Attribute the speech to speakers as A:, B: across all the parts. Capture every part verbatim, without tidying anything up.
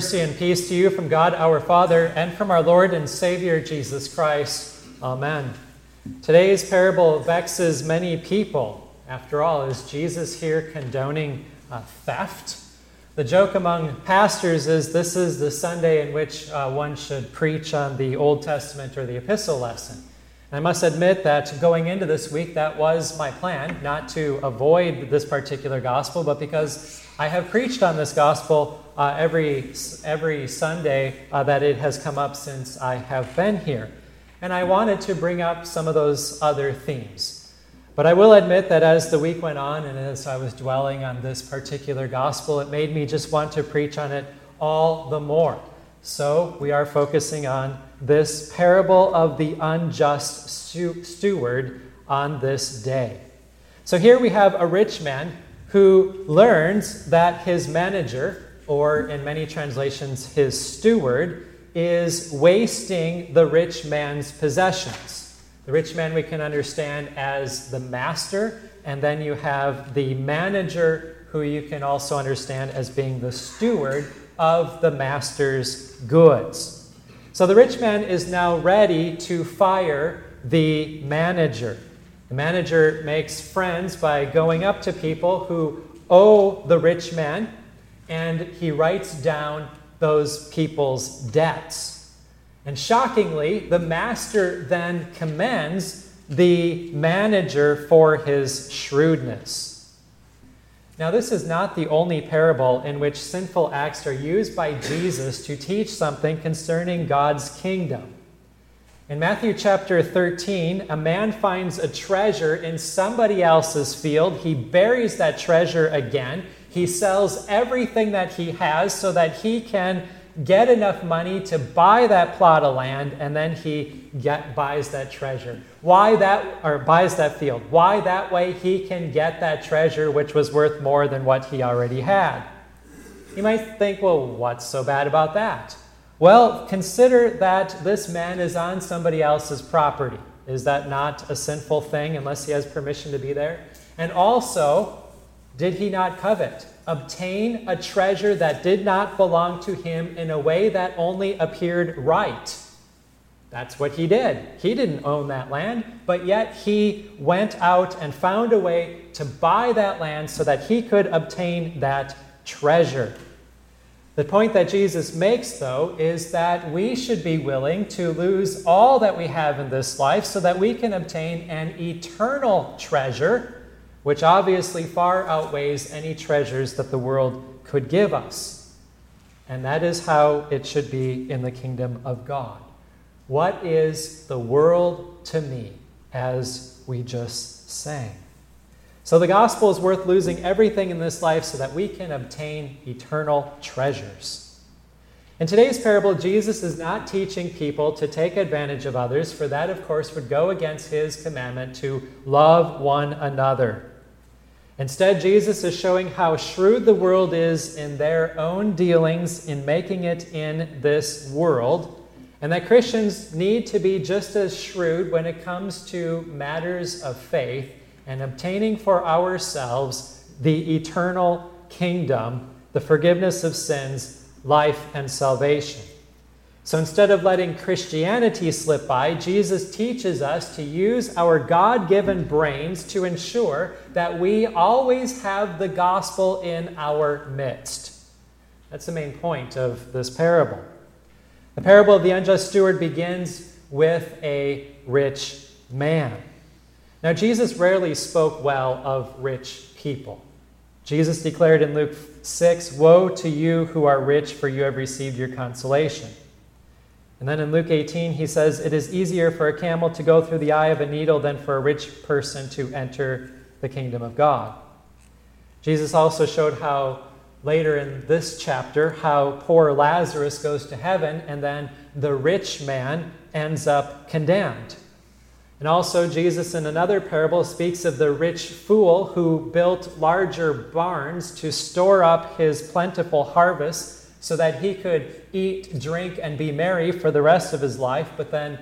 A: mercy and peace to you from God our Father and from our Lord and Savior Jesus Christ. Amen. Today's parable vexes many people. After all, is Jesus here condoning uh, theft? The joke among pastors is this is the Sunday in which uh, one should preach on the Old Testament or the epistle lesson. And I must admit that going into this week, that was my plan, not to avoid this particular gospel, but because I have preached on this gospel uh, every, every Sunday uh, that it has come up since I have been here. And I wanted to bring up some of those other themes. But I will admit that as the week went on and as I was dwelling on this particular gospel, it made me just want to preach on it all the more. So we are focusing on this parable of the unjust stu- steward on this day. So here we have a rich man who learns that his manager, or in many translations, his steward, is wasting the rich man's possessions. The rich man we can understand as the master, and then you have the manager who you can also understand as being the steward of the master's goods. So the rich man is now ready to fire the manager. The manager makes friends by going up to people who owe the rich man, and he writes down those people's debts. And shockingly, the master then commends the manager for his shrewdness. Now, this is not the only parable in which sinful acts are used by Jesus to teach something concerning God's kingdom. In Matthew chapter thirteen, a man finds a treasure in somebody else's field. He buries that treasure again. He sells everything that he has so that he can get enough money to buy that plot of land, and then he get, buys that treasure. Why that, or buys that field? Why? That way he can get that treasure which was worth more than what he already had. You might think, well, what's so bad about that? Well, consider that this man is on somebody else's property. Is that not a sinful thing unless he has permission to be there? And also, did he not covet? Obtain a treasure that did not belong to him in a way that only appeared right. That's what he did. He didn't own that land, but yet he went out and found a way to buy that land so that he could obtain that treasure. The point that Jesus makes, though, is that we should be willing to lose all that we have in this life so that we can obtain an eternal treasure, which obviously far outweighs any treasures that the world could give us. And that is how it should be in the kingdom of God. What is the world to me, as we just sang? So the gospel is worth losing everything in this life so that we can obtain eternal treasures. In today's parable, Jesus is not teaching people to take advantage of others, for that, of course, would go against his commandment to love one another. Instead, Jesus is showing how shrewd the world is in their own dealings in making it in this world, and that Christians need to be just as shrewd when it comes to matters of faith and obtaining for ourselves the eternal kingdom, the forgiveness of sins, life, and salvation. So instead of letting Christianity slip by, Jesus teaches us to use our God-given brains to ensure that we always have the gospel in our midst. That's the main point of this parable. The parable of the unjust steward begins with a rich man. Now, Jesus rarely spoke well of rich people. Jesus declared in Luke six, "Woe to you who are rich, for you have received your consolation." And then in Luke eighteen, he says, "It is easier for a camel to go through the eye of a needle than for a rich person to enter the kingdom of God." Jesus also showed how, later in this chapter, how poor Lazarus goes to heaven and then the rich man ends up condemned. And also, Jesus in another parable speaks of the rich fool who built larger barns to store up his plentiful harvest so that he could eat, drink, and be merry for the rest of his life, but then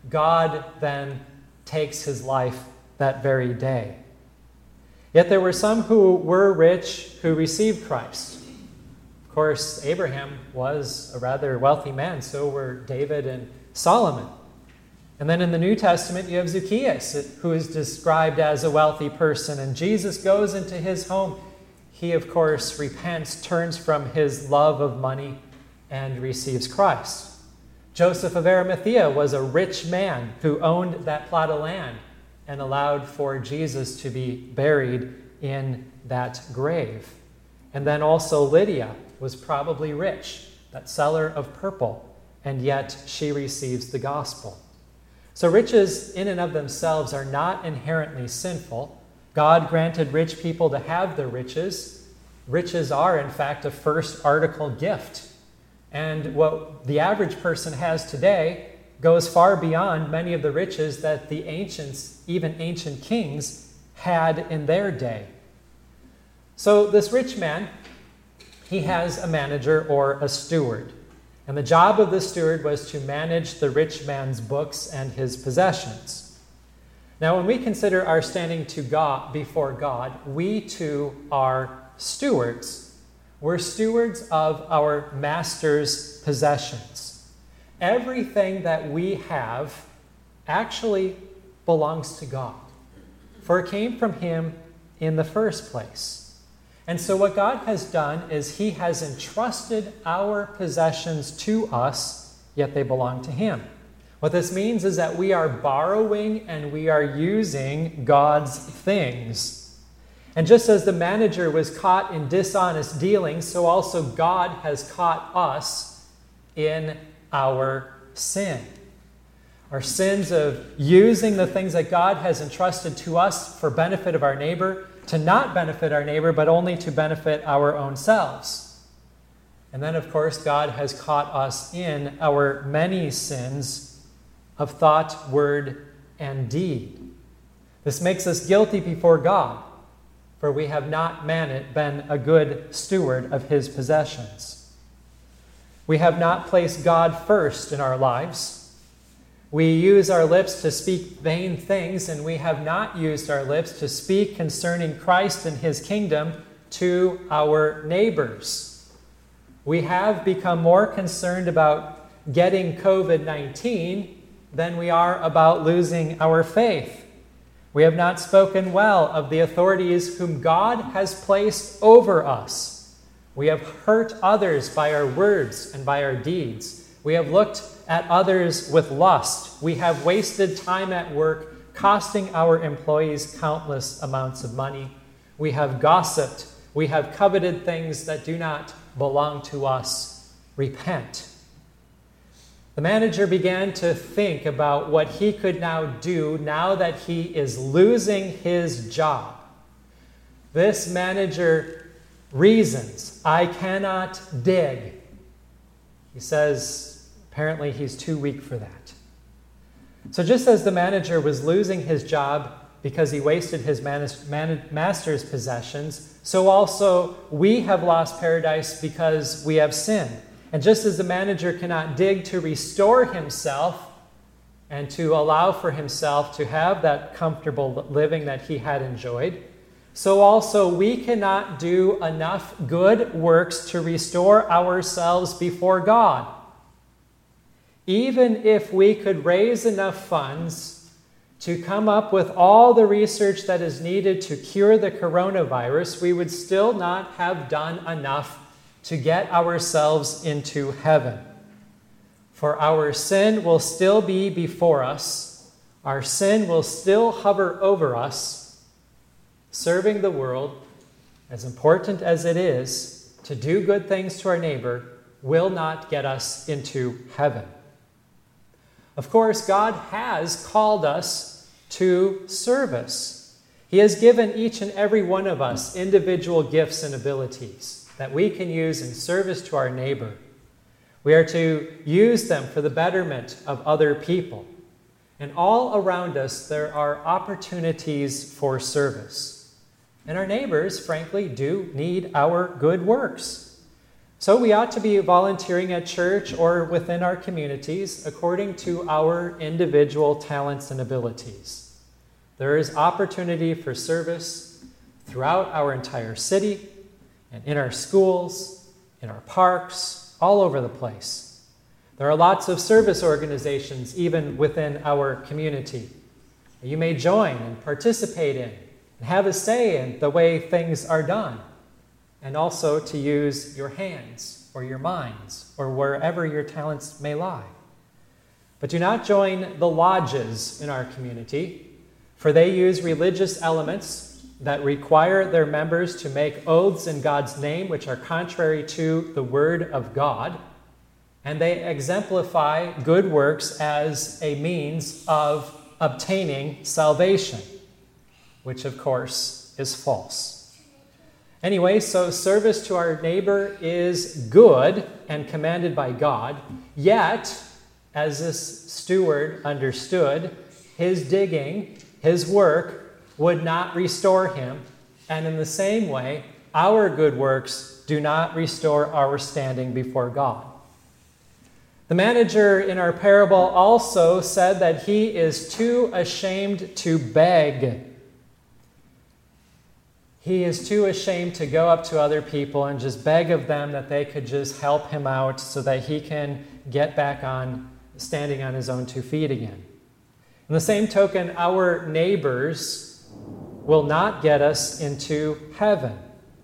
A: God then takes his life that very day. Yet there were some who were rich who received Christ. Of course, Abraham was a rather wealthy man, so were David and Solomon. And then in the New Testament, you have Zacchaeus, who is described as a wealthy person, and Jesus goes into his home. He, of course, repents, turns from his love of money, and receives Christ. Joseph of Arimathea was a rich man who owned that plot of land and allowed for Jesus to be buried in that grave. And then also Lydia was probably rich, that seller of purple, and yet she receives the gospel. So riches in and of themselves are not inherently sinful. God granted rich people to have their riches. Riches are, in fact, a first article gift. And what the average person has today goes far beyond many of the riches that the ancients, even ancient kings, had in their day. So this rich man, he has a manager or a steward. And the job of the steward was to manage the rich man's books and his possessions. Now, when we consider our standing to God before God, we too are stewards. We're stewards of our master's possessions. Everything that we have actually belongs to God, for it came from him in the first place. And so what God has done is he has entrusted our possessions to us, yet they belong to him. What this means is that we are borrowing and we are using God's things. And just as the manager was caught in dishonest dealings, so also God has caught us in our sin. Our sins of using the things that God has entrusted to us for benefit of our neighbor, to not benefit our neighbor, but only to benefit our own selves. And then, of course, God has caught us in our many sins of thought, word, and deed. This makes us guilty before God, for we have not been a good steward of his possessions. We have not placed God first in our lives. We use our lips to speak vain things, and we have not used our lips to speak concerning Christ and his kingdom to our neighbors. We have become more concerned about getting covid nineteen than we are about losing our faith. We have not spoken well of the authorities whom God has placed over us. We have hurt others by our words and by our deeds. We have looked at others with lust. We have wasted time at work, costing our employees countless amounts of money. We have gossiped. We have coveted things that do not belong to us. Repent. The manager began to think about what he could now do now that he is losing his job. This manager reasons, I cannot dig. He says, apparently he's too weak for that. So just as the manager was losing his job because he wasted his master's possessions, so also we have lost paradise because we have sinned. And just as the manager cannot dig to restore himself and to allow for himself to have that comfortable living that he had enjoyed, so also we cannot do enough good works to restore ourselves before God. Even if we could raise enough funds to come up with all the research that is needed to cure the coronavirus, we would still not have done enough to get ourselves into heaven. For our sin will still be before us. Our sin will still hover over us. Serving the world, as important as it is, to do good things to our neighbor, will not get us into heaven. Of course, God has called us to service. He has given each and every one of us individual gifts and abilities that we can use in service to our neighbor. We are to use them for the betterment of other people. And all around us, there are opportunities for service. And our neighbors, frankly, do need our good works. So we ought to be volunteering at church or within our communities according to our individual talents and abilities. There is opportunity for service throughout our entire city and in our schools in our parks, all over the place. There are lots of service organizations even within our community. You may join and participate in and have a say in the way things are done, and also to use your hands or your minds or wherever your talents may lie. But do not join the lodges in our community, for they use religious elements that require their members to make oaths in God's name, which are contrary to the Word of God, and they exemplify good works as a means of obtaining salvation, which of course is false. Anyway, so service to our neighbor is good and commanded by God, yet, as this steward understood, his digging, his work would not restore him, and in the same way, our good works do not restore our standing before God. The manager in our parable also said that he is too ashamed to beg. He is too ashamed to go up to other people and just beg of them that they could just help him out so that he can get back on standing on his own two feet again. In the same token, our neighbors will not get us into heaven.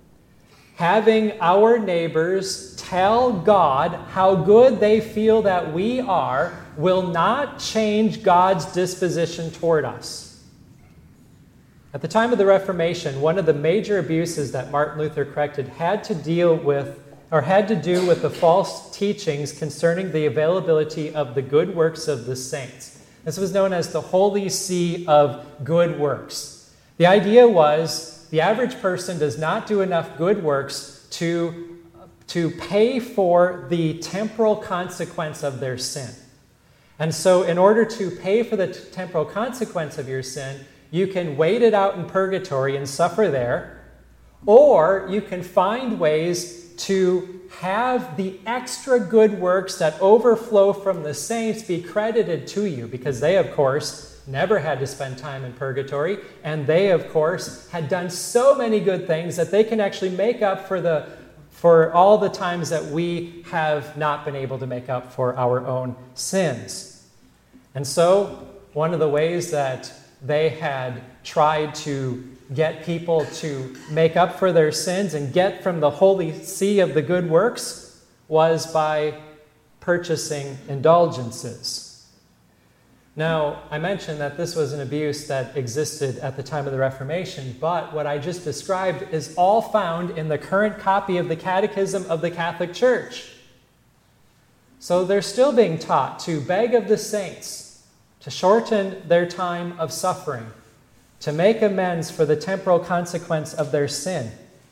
A: Having our neighbors tell God how good they feel that we are will not change God's disposition toward us. At the time of the Reformation, one of the major abuses that Martin Luther corrected had to deal with, or had to do with the false teachings concerning the availability of the good works of the saints. This was known as the Holy See of good works. The idea was the average person does not do enough good works to, to pay for the temporal consequence of their sin. And so in order to pay for the t- temporal consequence of your sin, you can wait it out in purgatory and suffer there, or you can find ways to have the extra good works that overflow from the saints be credited to you, because they, of course, never had to spend time in purgatory, and they, of course, had done so many good things that they can actually make up for the for all the times that we have not been able to make up for our own sins. And so, one of the ways that they had tried to get people to make up for their sins and get from the Holy See of the good works was by purchasing indulgences. Now, I mentioned that this was an abuse that existed at the time of the Reformation, but what I just described is all found in the current copy of the Catechism of the Catholic Church. So they're still being taught to beg of the saints, to shorten their time of suffering, to make amends for the temporal consequence of their sin.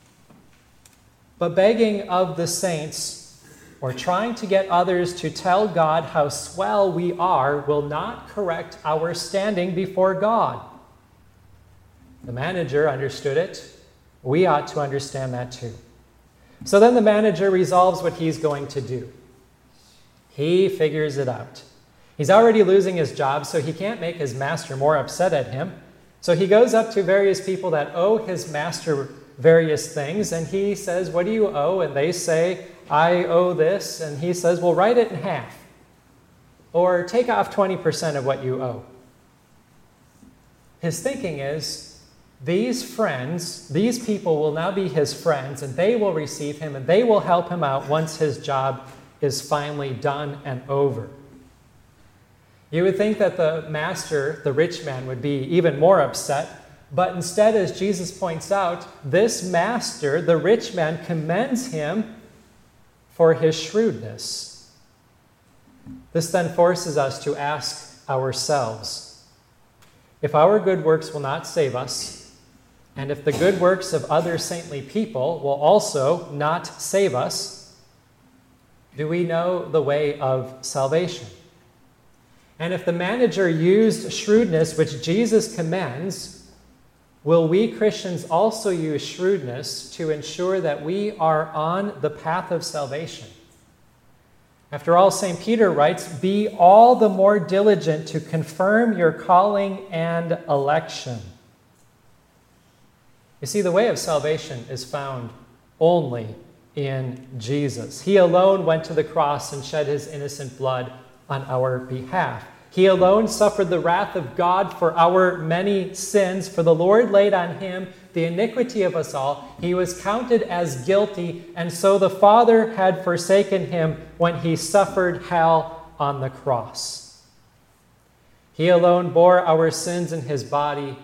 A: But begging of the saints, or trying to get others to tell God how swell we are, will not correct our standing before God. The manager understood it. We ought to understand that too. So then the manager resolves what he's going to do. He figures it out. He's already losing his job, so he can't make his master more upset at him. So he goes up to various people that owe his master various things, and he says, "What do you owe?" And they say, "I owe this." And he says, "Well, write it in half. Or take off twenty percent of what you owe." His thinking is, these friends, these people will now be his friends, and they will receive him, and they will help him out once his job is finally done and over. You would think that the master, the rich man, would be even more upset. But instead, as Jesus points out, this master, the rich man, commends him for his shrewdness. This then forces us to ask ourselves, if our good works will not save us, and if the good works of other saintly people will also not save us, do we know the way of salvation? And if the manager used shrewdness, which Jesus commends, will we Christians also use shrewdness to ensure that we are on the path of salvation? After all, Saint Peter writes, "Be all the more diligent to confirm your calling and election." You see, the way of salvation is found only in Jesus. He alone went to the cross and shed his innocent blood on our behalf. He alone suffered the wrath of God for our many sins, for the Lord laid on him the iniquity of us all. He was counted as guilty, and so the Father had forsaken him when he suffered hell on the cross. He alone bore our sins in his body.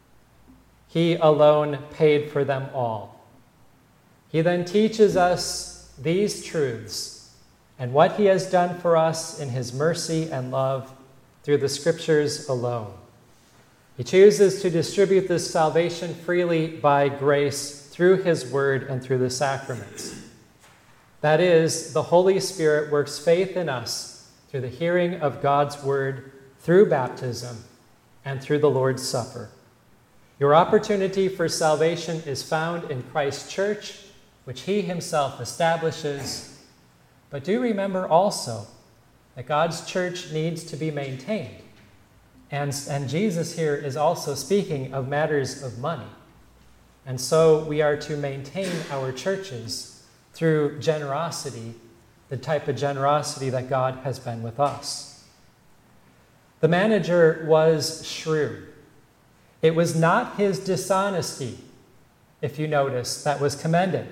A: He alone paid for them all. He then teaches us these truths and what he has done for us in his mercy and love through the Scriptures alone. He chooses to distribute this salvation freely by grace through his word and through the sacraments. That is, the Holy Spirit works faith in us through the hearing of God's word, through baptism, and through the Lord's Supper. Your opportunity for salvation is found in Christ's church, which he himself establishes. But do remember also that God's church needs to be maintained. And, and Jesus here is also speaking of matters of money. And so we are to maintain our churches through generosity, the type of generosity that God has been with us. The manager was shrewd. It was not his dishonesty, if you notice, that was commended.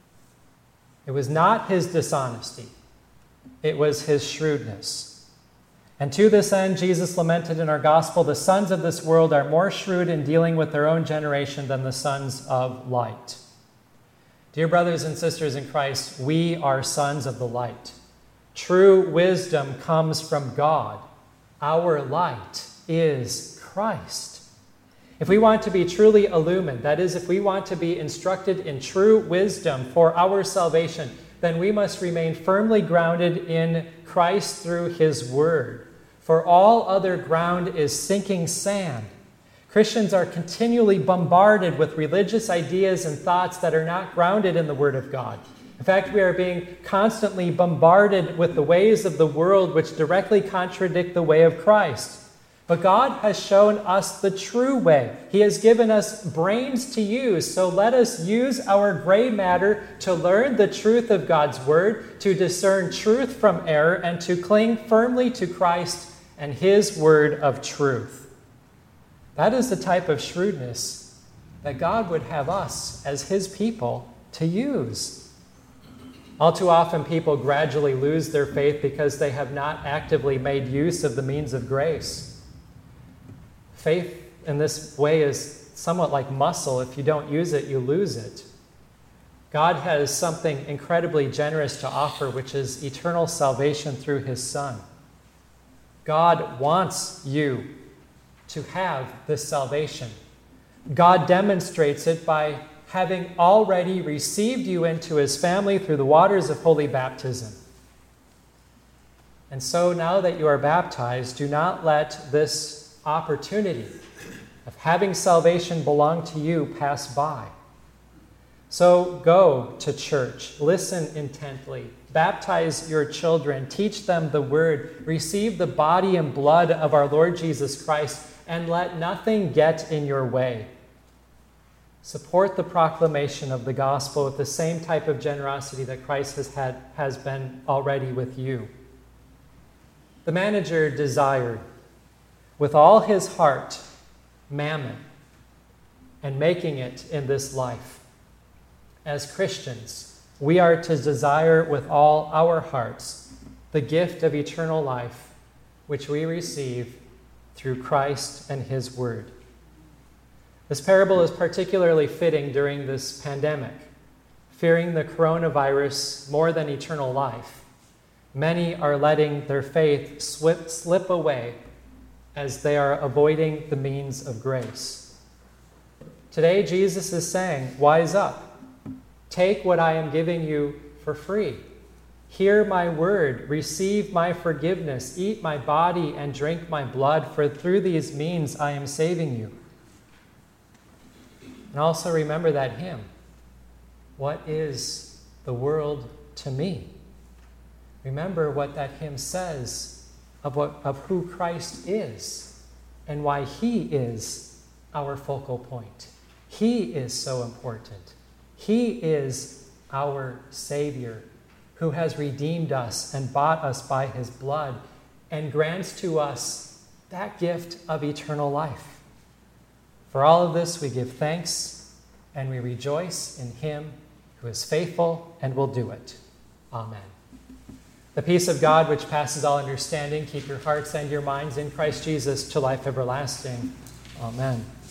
A: It was not his dishonesty. It was his shrewdness. And to this end, Jesus lamented in our gospel, the sons of this world are more shrewd in dealing with their own generation than the sons of light. Dear brothers and sisters in Christ, we are sons of the light. True wisdom comes from God. Our light is Christ. If we want to be truly illumined, that is, if we want to be instructed in true wisdom for our salvation, then we must remain firmly grounded in Christ through his word. For all other ground is sinking sand. Christians are continually bombarded with religious ideas and thoughts that are not grounded in the word of God. In fact, we are being constantly bombarded with the ways of the world which directly contradict the way of Christ. But God has shown us the true way. He has given us brains to use, so let us use our gray matter to learn the truth of God's word, to discern truth from error, and to cling firmly to Christ and his word of truth. That is the type of shrewdness that God would have us as his people to use. All too often, people gradually lose their faith because they have not actively made use of the means of grace. Faith in this way is somewhat like muscle. If you don't use it, you lose it. God has something incredibly generous to offer, which is eternal salvation through his Son. God wants you to have this salvation. God demonstrates it by having already received you into his family through the waters of holy baptism. And so now that you are baptized, do not let this opportunity of having salvation belong to you pass by. So go to church, listen intently, baptize your children, teach them the word, receive the body and blood of our Lord Jesus Christ, and let nothing get in your way. Support the proclamation of the gospel with the same type of generosity that Christ has had has been already with you. The manager desired with all his heart mammon and making it in this life. As Christians, we are to desire with all our hearts the gift of eternal life, which we receive through Christ and his word. This parable is particularly fitting during this pandemic. Fearing the coronavirus more than eternal life, many are letting their faith slip, slip away as they are avoiding the means of grace. Today, Jesus is saying, wise up. Take what I am giving you for free. Hear my word, receive my forgiveness, eat my body and drink my blood, for through these means I am saving you. And also remember that hymn, what is the world to me? Remember what that hymn says of, what, of who Christ is and why he is our focal point. He is so important. He is our Savior, who has redeemed us and bought us by his blood and grants to us that gift of eternal life. For all of this, we give thanks and we rejoice in him who is faithful and will do it. Amen. The peace of God, which passes all understanding, keep your hearts and your minds in Christ Jesus to life everlasting. Amen.